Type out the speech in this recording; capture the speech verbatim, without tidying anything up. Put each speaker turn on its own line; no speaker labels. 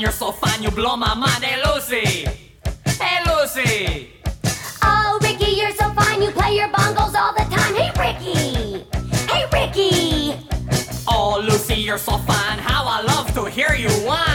you're so fine, you blow my mind. Hey, Lucy. Hey, Lucy.
Oh, Ricky, you're so fine, you play your bongos all the time. Hey, Ricky. Hey, Ricky.
Oh, Lucy, you're so fine, how I love to hear you whine.